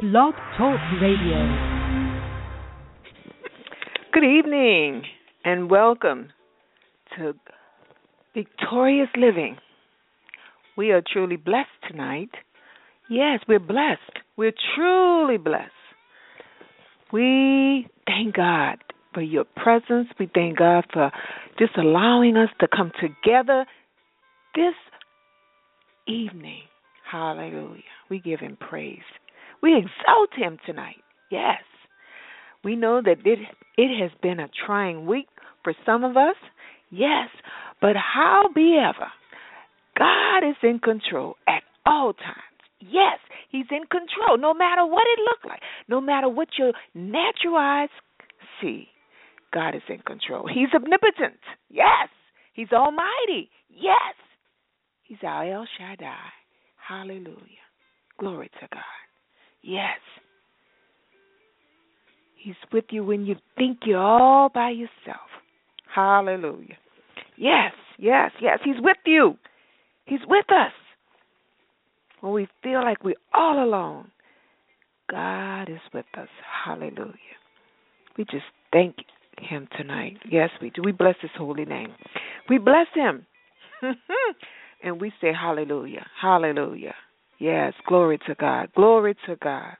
Blog Talk Radio. Good evening and welcome to Victorious Living. We are truly blessed tonight. Yes, we're blessed. We're truly blessed. We thank God for your presence. We thank God for just allowing us to come together this evening. Hallelujah. We give him praise. We exalt him tonight. Yes. We know that it has been a trying week for some of us. Yes. But howbeit, God is in control at all times. Yes, he's in control no matter what it looks like, no matter what your natural eyes see. God is in control. He's omnipotent. Yes. He's almighty. Yes. He's our El Shaddai. Hallelujah. Glory to God. Yes. He's with you when you think you're all by yourself. Hallelujah. Yes, yes, yes. He's with you. He's with us. When we feel like we're all alone, God is with us. Hallelujah. We just thank him tonight. Yes, we do. We bless his holy name. We bless him. And we say hallelujah. Hallelujah. Yes, glory to God. Glory to God.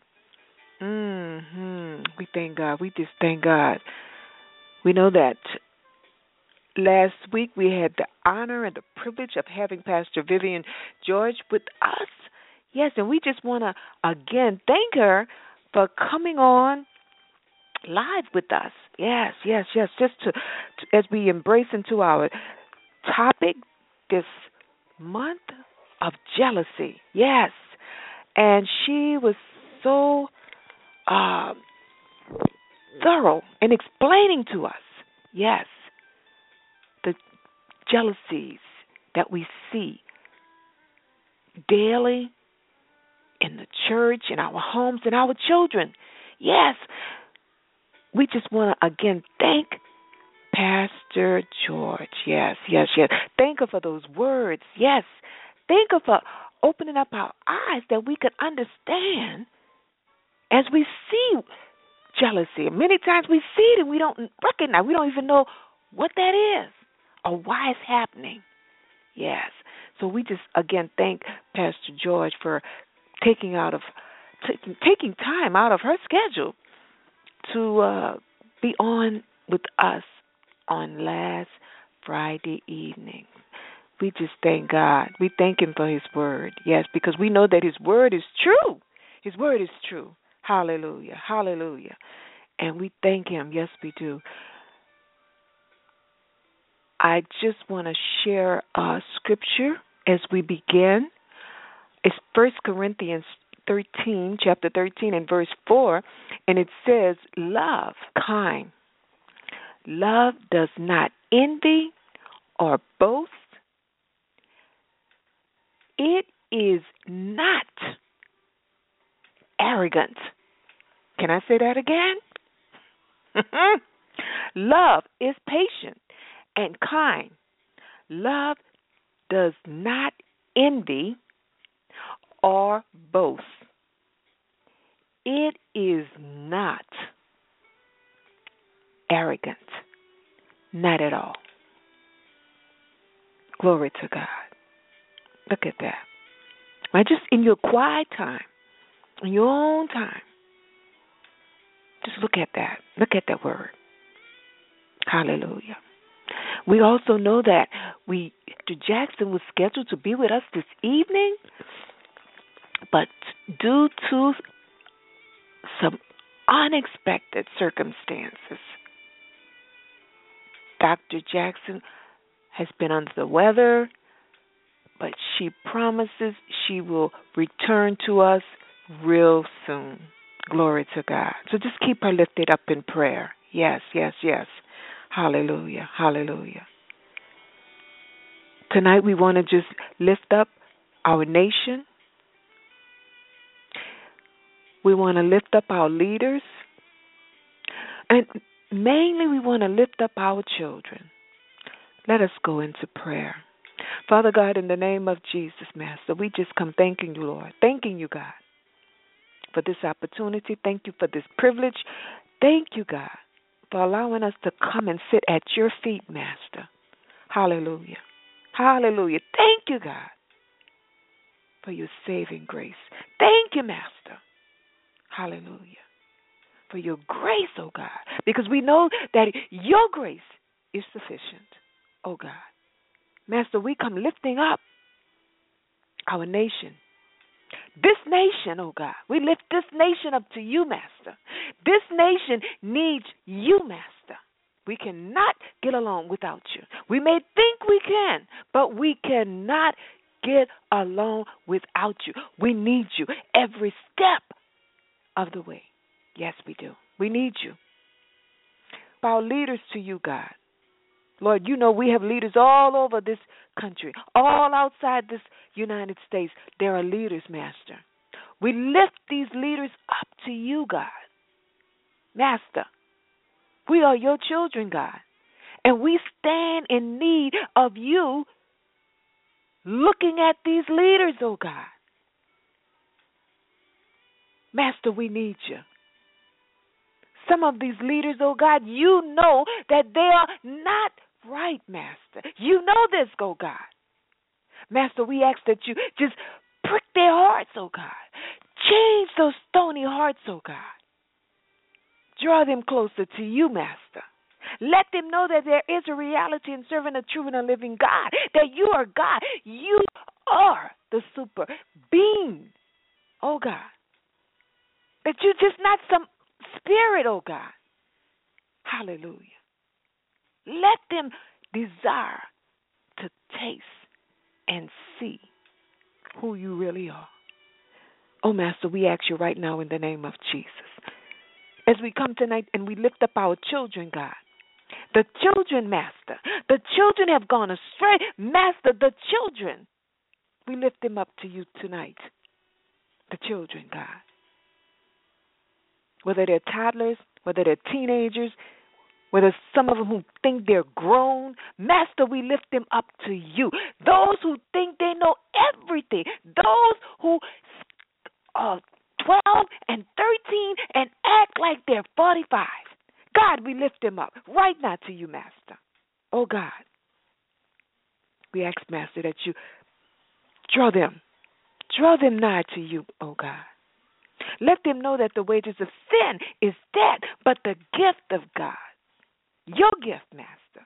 We thank God. We just thank God. We know that last week we had the honor and the privilege of having Pastor Vivian George with us. Yes, and we just want to, again, thank her for coming on live with us. Yes, yes, yes, just to as we embrace into our topic this month of jealousy. Yes, and she was so thorough in explaining to us, yes, the jealousies that we see daily in the church, in our homes, in our children. Yes, we just want to, again, thank Pastor George. Yes, yes, yes. Thank her for those words. Yes. Thank her for opening up our eyes that we could understand as we see jealousy. Many times we see it and we don't recognize. We don't even know what that is or why it's happening. Yes. So we just, again, thank Pastor George for taking time out of her schedule to be on with us on last Friday evening. We just thank God. We thank him for his word. Yes, because we know that his word is true. His word is true. Hallelujah. Hallelujah. And we thank him. Yes, we do. I just want to share a scripture as we begin. It's 1 Corinthians 13, chapter 13 and verse 4, and it says, love, kind. Love does not envy or boast. It is not arrogant. Can I say that again? Love is patient and kind. Love does not envy or boast. It is not arrogant. Not at all. Glory to God. Look at that. Right? Just in your quiet time, in your own time, just look at that. Look at that word. Hallelujah. We also know that Dr. Jackson was scheduled to be with us this evening, but due to some unexpected circumstances, Dr. Jackson has been under the weather, but she promises she will return to us real soon. Glory to God. So just keep her lifted up in prayer. Yes, yes, yes. Hallelujah, hallelujah. Tonight we want to just lift up our nation. We want to lift up our leaders. And mainly we want to lift up our children. Let us go into prayer. Father God, in the name of Jesus, Master, we just come thanking you, Lord. Thanking you, God. for this opportunity. Thank you for this privilege. Thank you, God, for allowing us to come and sit at your feet, Master. Hallelujah. Hallelujah. Thank you, God, for your saving grace. Thank you, Master. Hallelujah. For your grace, oh God, because we know that your grace is sufficient, oh God. Master, we come lifting up our nation. This nation, oh God, we lift this nation up to you, Master. This nation needs you, Master. We cannot get along without you. We may think we can, but we cannot get along without you. We need you every step of the way. Yes, we do. We need you. Our leaders to you, God. Lord, you know we have leaders all over this country, all outside this United States. There are leaders, Master. We lift these leaders up to you, God. Master, we are your children, God, and we stand in need of you looking at these leaders, oh God. Master, we need you. Some of these leaders, oh God, you know that they are not right, Master. You know this, oh God. Master, we ask that you just prick their hearts, oh God. Change those stony hearts, oh God. Draw them closer to you, Master. Let them know that there is a reality in serving a true and a living God, that you are God. You are the super being, oh God. That you're just not some spirit, oh God. Hallelujah. Let them desire to taste and see who you really are. Oh, Master, we ask you right now in the name of Jesus. As we come tonight and we lift up our children, God. The children, Master. The children have gone astray. Master, the children. We lift them up to you tonight. The children, God. Whether they're toddlers, whether they're teenagers, whether some of them who think they're grown, Master, we lift them up to you. Those who think they know everything, those who are 12 and 13 and act like they're 45. God, we lift them up right now to you, Master. Oh, God, we ask, Master, that you draw them nigh to you, oh, God. Let them know that the wages of sin is death, but the gift of God, your gift, Master,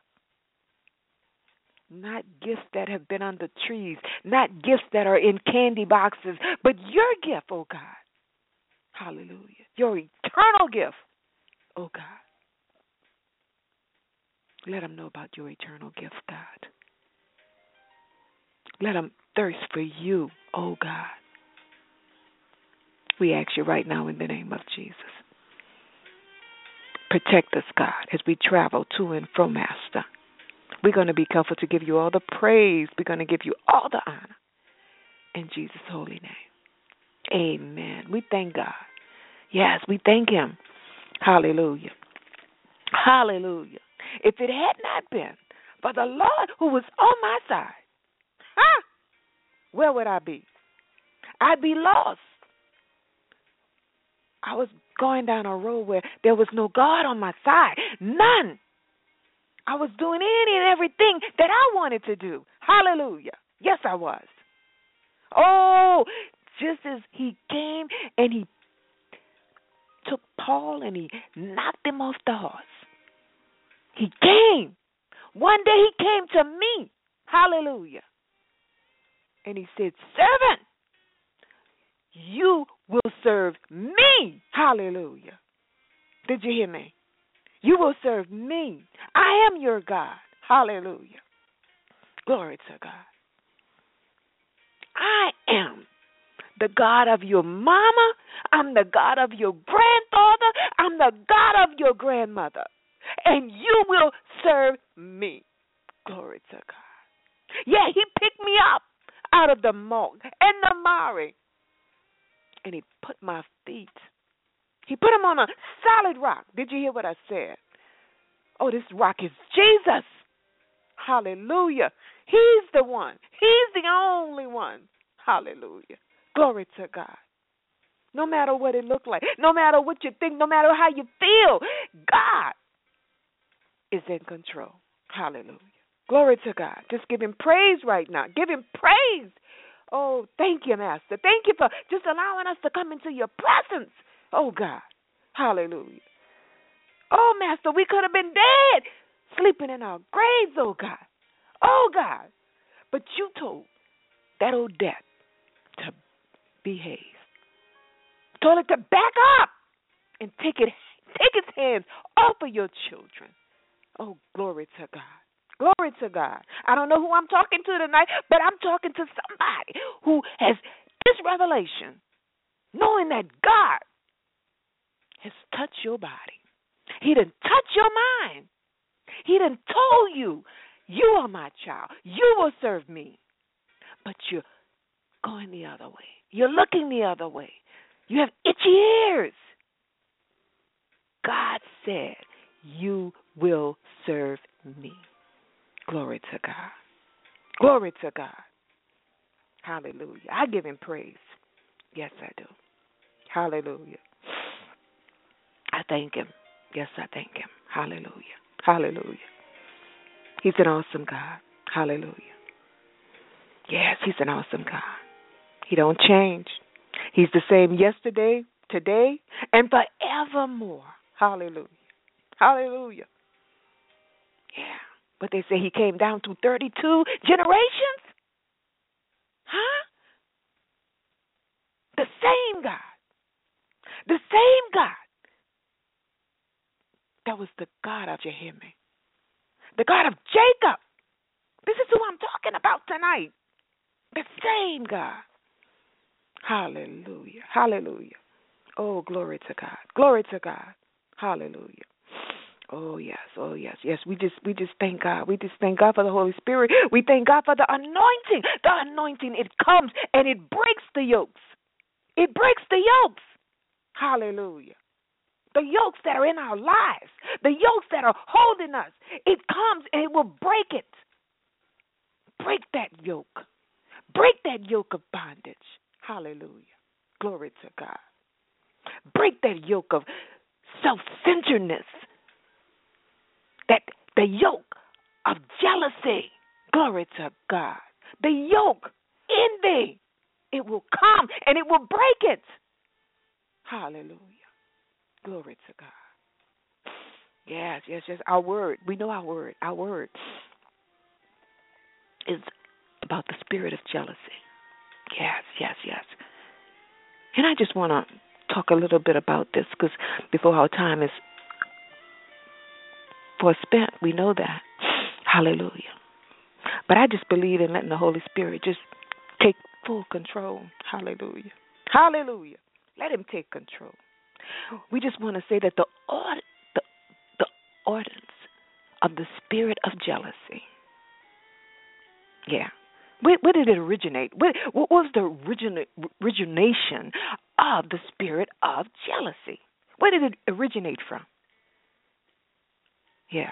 not gifts that have been on the trees, not gifts that are in candy boxes, but your gift, oh God. Hallelujah. Your eternal gift, oh God. Let them know about your eternal gift, God. Let them thirst for you, oh God. We ask you right now in the name of Jesus. Protect us, God, as we travel to and from, Master. We're going to be careful to give you all the praise. We're going to give you all the honor. In Jesus' holy name. Amen. We thank God. Yes, we thank him. Hallelujah. Hallelujah. If it had not been for the Lord who was on my side, where would I be? I'd be lost. I was going down a road where there was no God on my side. None. I was doing any and everything that I wanted to do. Hallelujah. Yes, I was. Oh, just as he came and he took Paul and he knocked him off the horse. He came. One day he came to me. Hallelujah. And he said, servant, you will serve me. Hallelujah. Did you hear me? You will serve me. I am your God. Hallelujah. Glory to God. I am the God of your mama. I'm the God of your grandfather. I'm the God of your grandmother. And you will serve me. Glory to God. Yeah, he picked me up out of the muck and the mire. And he put my feet. He put them on a solid rock. Did you hear what I said? Oh, this rock is Jesus. Hallelujah. He's the one. He's the only one. Hallelujah. Glory to God. No matter what it looked like, no matter what you think, no matter how you feel, God is in control. Hallelujah. Glory to God. Just give him praise right now. Give him praise. Oh, thank you, Master. Thank you for just allowing us to come into your presence. Oh, God. Hallelujah. Oh, Master, we could have been dead, sleeping in our graves, oh, God. Oh, God. But you told that old death to behave. Told it to back up and take its hands off of your children. Oh, glory to God. Glory to God. I don't know who I'm talking to tonight, but I'm talking to somebody who has this revelation, knowing that God has touched your body. He done touched your mind. He done told you, you are my child. You will serve me. But you're going the other way. You're looking the other way. You have itchy ears. God said, you will serve me. Glory to God. Glory to God. Hallelujah. I give him praise. Yes, I do. Hallelujah. I thank him. Yes, I thank him. Hallelujah. Hallelujah. He's an awesome God. Hallelujah. Yes, he's an awesome God. He don't change. He's the same yesterday, today, and forevermore. Hallelujah. Hallelujah. Yeah. But they say he came down through 32 generations? Huh? The same God. The same God. That was the God of Jehime. The God of Jacob. This is who I'm talking about tonight. The same God. Hallelujah. Hallelujah. Oh, glory to God. Glory to God. Hallelujah. Oh yes, oh yes, yes. We just thank God. We just thank God for the Holy Spirit. We thank God for the anointing. The anointing, it comes and it breaks the yokes. It breaks the yokes. Hallelujah. The yokes that are in our lives, the yokes that are holding us, it comes and it will break it. Break that yoke. Break that yoke of bondage. Hallelujah. Glory to God. Break that yoke of self-centeredness. That the yoke of jealousy, glory to God. The yoke, envy, it will come and it will break it. Hallelujah. Glory to God. Yes, yes, yes. Our word, we know our word. Our word is about the spirit of jealousy. Yes, yes, yes. And I just want to talk a little bit about this because before our time is forspent, we know that. Hallelujah. But I just believe in letting the Holy Spirit just take full control. Hallelujah. Hallelujah. Let him take control. We just want to say that the ordinance of the spirit of jealousy. Yeah. Where did it originate? What was the origination of the spirit of jealousy? Where did it originate from? Yeah.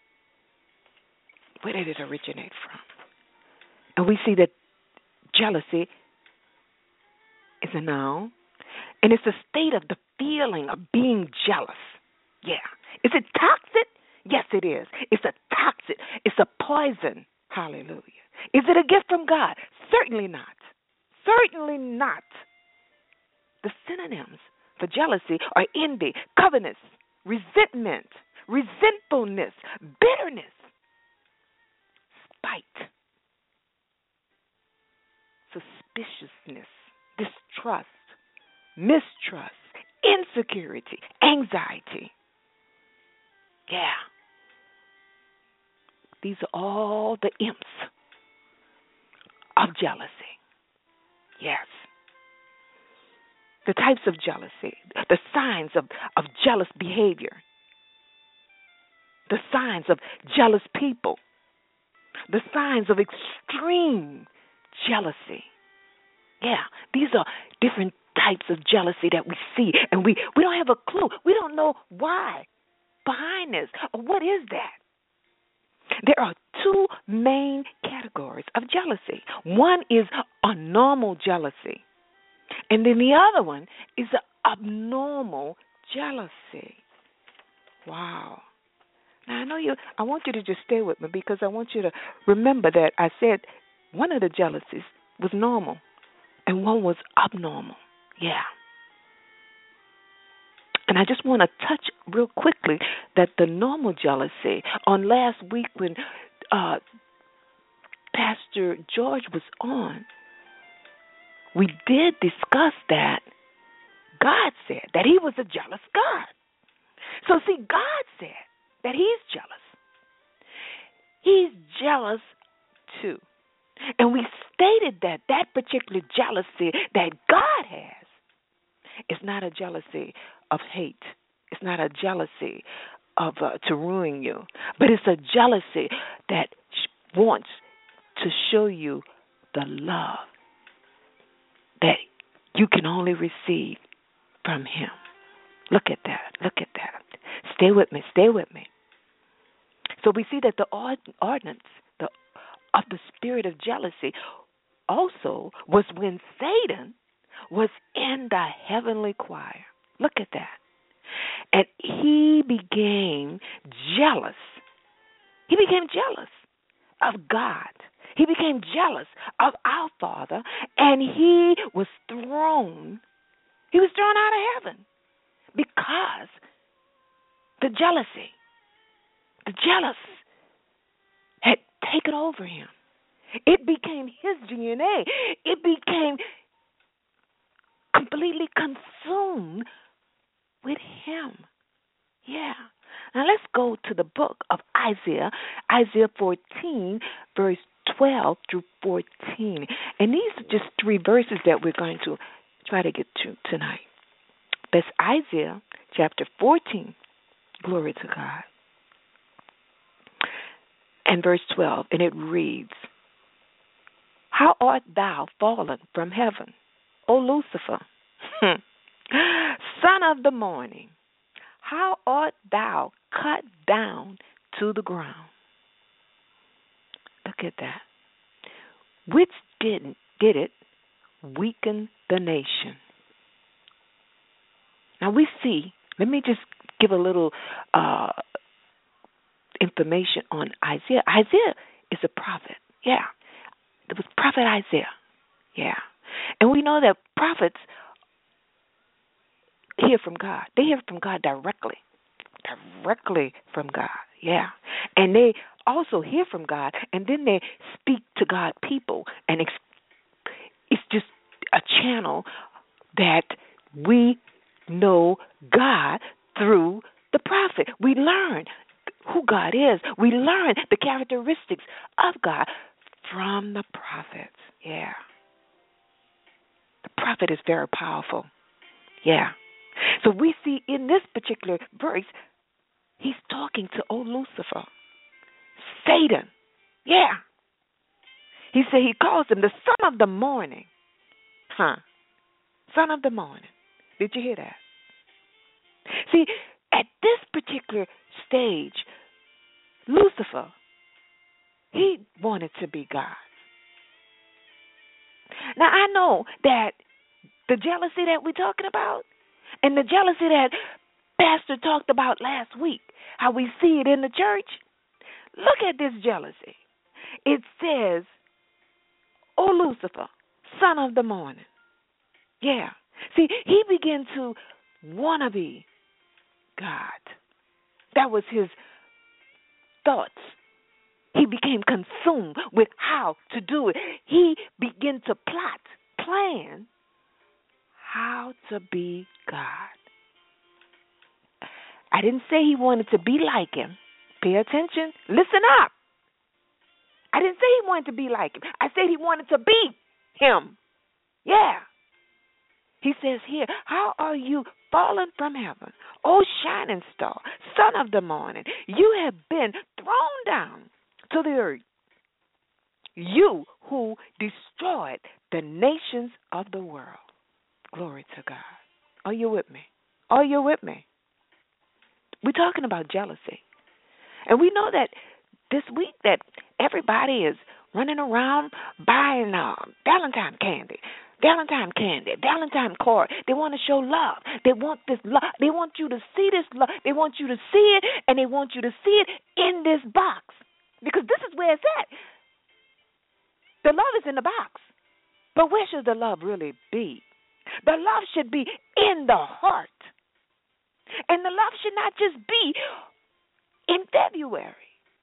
Where did it originate from? And we see that jealousy is a noun, and it's a state of the feeling of being jealous. Yeah. Is it toxic? Yes, it is. It's a toxic. It's a poison. Hallelujah. Is it a gift from God? Certainly not. Certainly not. The synonyms for jealousy are envy, covetousness, resentment, resentfulness, bitterness, spite, suspiciousness, distrust, mistrust, insecurity, anxiety. Yeah. These are all the imps of jealousy. Yes. The types of jealousy, the signs of jealous behavior, the signs of jealous people, the signs of extreme jealousy. Yeah, these are different types of jealousy that we see, and we don't have a clue. We don't know why behind this, or what is that? There are two main categories of jealousy. One is a normal jealousy, And then the other one is the abnormal jealousy. Wow. Now, I want you to just stay with me because I want you to remember that I said one of the jealousies was normal and one was abnormal. Yeah. And I just want to touch real quickly that the normal jealousy, on last week when Pastor George was on, we did discuss that God said that he was a jealous God. So see, God said that he's jealous. He's jealous too. And we stated that that particular jealousy that God has is not a jealousy of hate. It's not a jealousy of to ruin you, but it's a jealousy that wants to show you the love that you can only receive from him. Look at that. Look at that. Stay with me. Stay with me. So we see that the ordinance of the spirit of jealousy also was when Satan was in the heavenly choir. Look at that. And he became jealous. He became jealous of God. He became jealous of our Father, and he was thrown out of heaven because the jealous had taken over him. It became his DNA. It became completely consumed with him. Yeah. Now let's go to the book of Isaiah 14, verse 12 through 14. And these are just three verses that we're going to try to get to tonight. That's Isaiah chapter 14. Glory to God. And verse 12, and it reads, How art thou fallen from heaven, O Lucifer, son of the morning? How art thou cut down to the ground? Look at that. Which did it weaken the nation? Now we see, let me just give a little information on Isaiah. Isaiah is a prophet. Yeah. It was prophet Isaiah. Yeah. And we know that prophets hear from God. They hear from God directly from God. Yeah. And they also hear from God, and then they speak to God people. And it's just a channel that we know God through the prophet. We learn who God is. We learn the characteristics of God from the prophets. Yeah. The prophet is very powerful. Yeah. So we see in this particular verse, he's talking to old Lucifer, Satan. Yeah. He said he calls him the son of the morning. Son of the morning. Did you hear that? See, at this particular stage, Lucifer, he wanted to be God. Now, I know that the jealousy that we're talking about and the jealousy that Pastor talked about last week, how we see it in the church, look at this jealousy. It says, O Lucifer, son of the morning. Yeah. See, he began to want to be God. That was his thoughts. He became consumed with how to do it. He began to plan how to be God. I didn't say he wanted to be like him. Pay attention. Listen up. I didn't say he wanted to be like him. I said he wanted to be him. Yeah. He says here, how are you fallen from heaven, O shining star, son of the morning? You have been thrown down to the earth, you who destroyed the nations of the world. Glory to God. Are you with me? Are you with me? We're talking about jealousy. And we know that this week that everybody is running around buying Valentine candy. Valentine candy, Valentine card. They want to show love. They want this love. They want you to see this love. They want you to see it, and they want you to see it in this box. Because this is where it's at. The love is in the box. But where should the love really be? The love should be in the heart. And the love should not just be in February.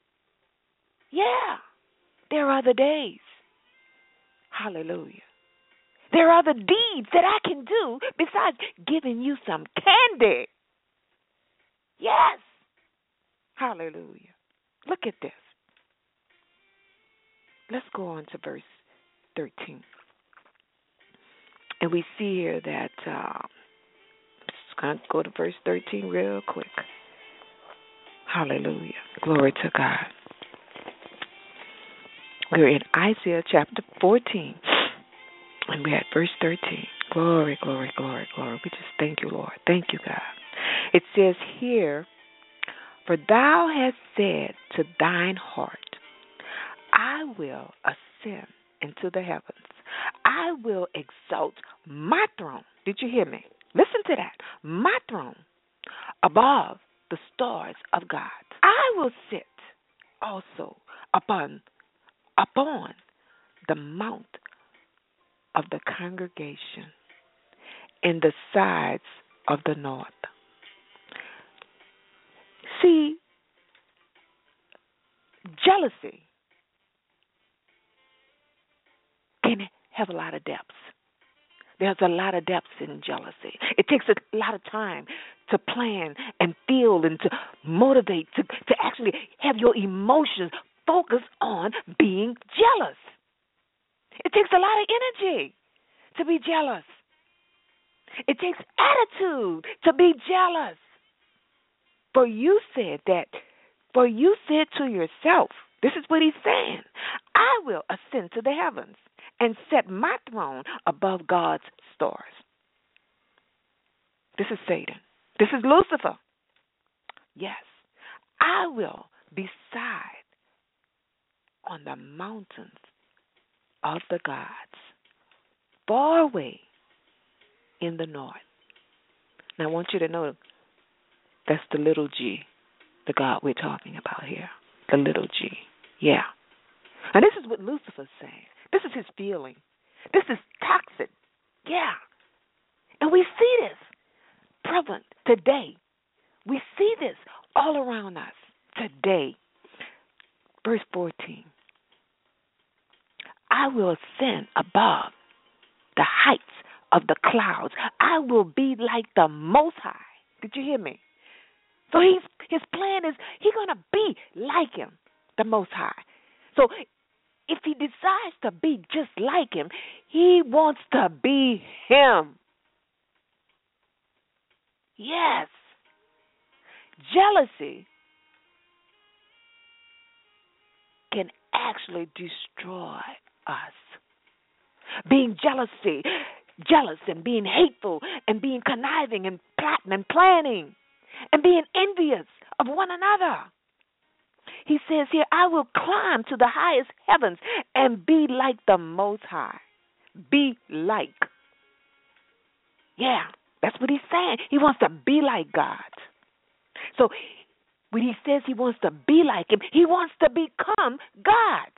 Yeah, there are other days. Hallelujah. There are other deeds that I can do besides giving you some candy. Yes. Hallelujah. Look at this. Let's go on to verse 13. And we see here that, just going to go to verse 13 real quick. Hallelujah. Glory to God. We're in Isaiah chapter 14. And we're at verse 13. Glory, glory, glory, glory. We just thank you, Lord. Thank you, God. It says here, for thou hast said to thine heart, I will ascend into the heavens. I will exalt my throne. Did you hear me? Listen to that. My throne above the stars of God. I will sit also upon the mount of the congregation in the sides of the north. See, jealousy can have a lot of depths. There's a lot of depths in jealousy. It takes a lot of time to plan and feel and to motivate, to actually have your emotions focus on being jealous. It takes a lot of energy to be jealous. It takes attitude to be jealous. For you said to yourself, this is what he's saying, I will ascend to the heavens and set my throne above God's stars. This is Satan. This is Lucifer. Yes, I will beside on the mountains of the gods, far away in the north. Now I want you to know that's the little g, the God we're talking about here, the little g. Yeah. And this is what Lucifer's saying. This is his feeling. This is toxic. Yeah. And we see this prevalent today. We see this all around us today. Verse 14. I will ascend above the heights of the clouds. I will be like the Most High. Did you hear me? So his plan is he's going to be like him, the Most High. So if he decides to be just like him, he wants to be him. Yes. Jealousy can actually destroy us. Being jealous and being hateful and being conniving and plotting and planning and being envious of one another. He says here, I will climb to the highest heavens and be like the Most High. Be like. Yeah, that's what he's saying. He wants to be like God. So when he says he wants to be like him, he wants to become God.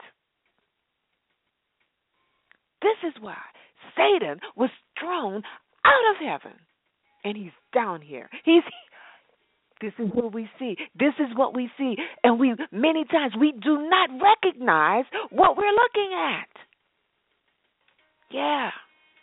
This is why Satan was thrown out of heaven. And he's down here. This is what we see. This is what we see. And many times we do not recognize what we're looking at. Yeah.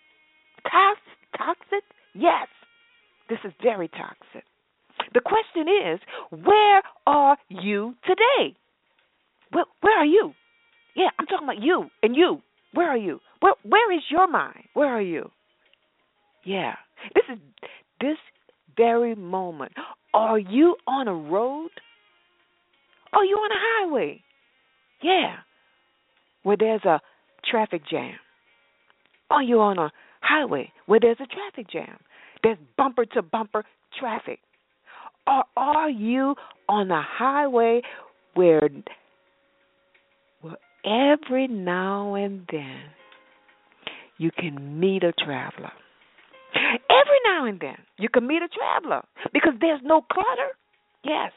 Toxic? Yes. This is very toxic. The question is, where are you today? Where are you? Yeah, I'm talking about you and you. Where are you? Where is your mind? Where are you? Yeah. This very moment. Are you on a road? Are you on a highway? Yeah. Where there's a traffic jam. Are you on a highway where there's a traffic jam? There's bumper to bumper traffic. Or are you on a highway where every now and then you can meet a traveler. Every now and then, you can meet a traveler because there's no clutter. Yes.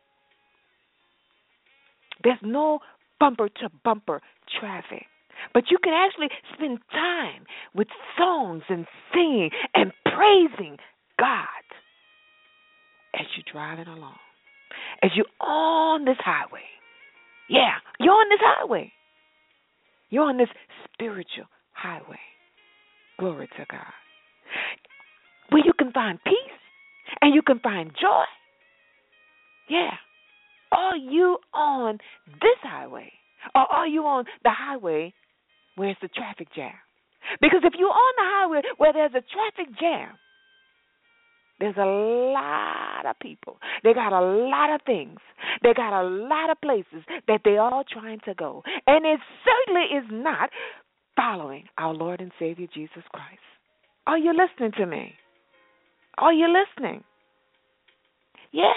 There's no bumper to bumper traffic. But you can actually spend time with songs and singing and praising God as you're driving along, as you're on this highway. Yeah, you're on this highway. You're on this spiritual highway. Glory to God. Where you can find peace and you can find joy. Yeah. Are you on this highway? Or are you on the highway where it's a traffic jam? Because if you're on the highway where there's a traffic jam, there's a lot of people. They got a lot of things. They got a lot of places that they're all trying to go. And it certainly is not following our Lord and Savior Jesus Christ. Are you listening to me? Are you listening? Yeah.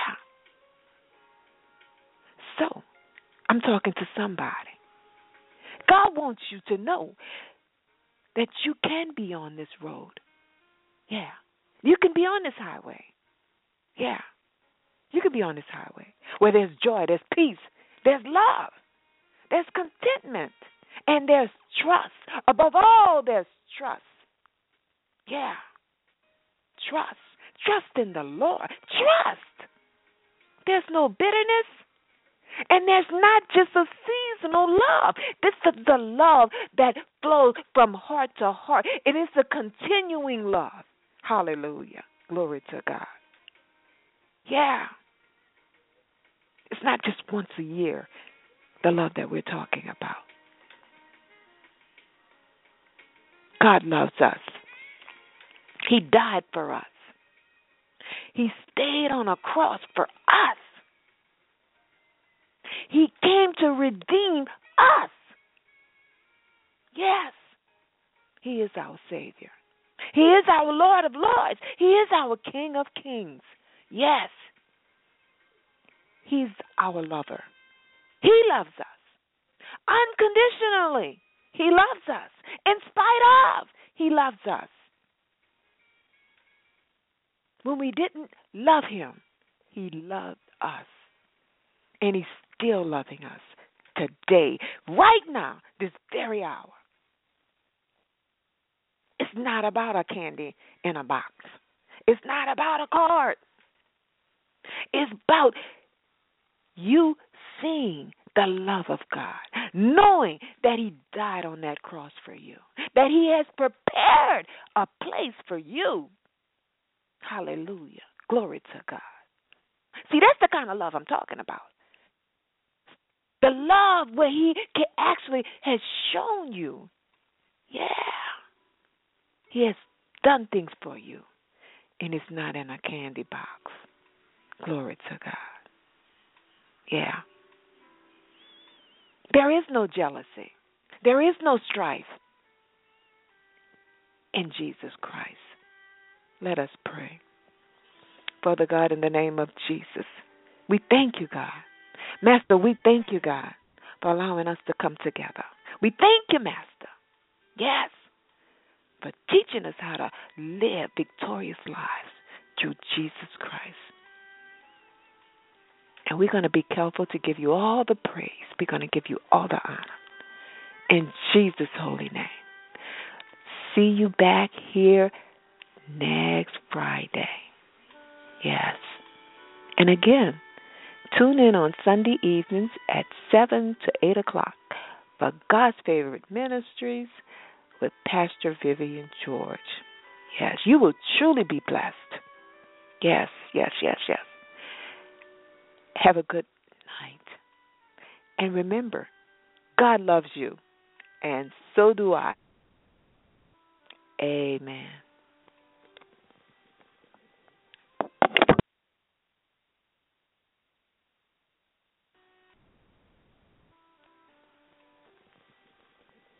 So, I'm talking to somebody. God wants you to know that you can be on this road. Yeah. You can be on this highway. Yeah. You can be on this highway where there's joy, there's peace, there's love, there's contentment, and there's trust. Above all, there's trust. Yeah. Trust. Trust in the Lord. Trust. There's no bitterness. And there's not just a seasonal love. This is the love that flows from heart to heart. It is a continuing love. Hallelujah. Glory to God. Yeah. It's not just once a year, the love that we're talking about. God loves us. He died for us. He stayed on a cross for us. He came to redeem us. Yes. He is our Savior. He is our Lord of Lords. He is our King of Kings. Yes. He's our lover. He loves us unconditionally. He loves us in spite of. He loves us. When we didn't love him, he loved us. And he's still loving us today, right now, this very hour. It's not about a candy in a box. It's not about a card. It's about you seeing the love of God, knowing that he died on that cross for you, that he has prepared a place for you. Hallelujah. Glory to God. See, that's the kind of love I'm talking about. The love where he actually has shown you. Yeah. He has done things for you. And it's not in a candy box. Glory to God. Yeah. There is no jealousy. There is no strife in Jesus Christ. Let us pray. Father God, in the name of Jesus, we thank you, God. Master, we thank you, God, for allowing us to come together. We thank you, Master. Yes. For teaching us how to live victorious lives through Jesus Christ. And we're going to be careful to give you all the praise. We're going to give you all the honor. In Jesus' holy name. See you back here next Friday. Yes. And again, tune in on Sunday evenings at 7 to 8 o'clock for God's Favorite Ministries with Pastor Vivian George. Yes, you will truly be blessed. Yes, yes, yes, yes. Have a good night. And remember, God loves you, and so do I. Amen.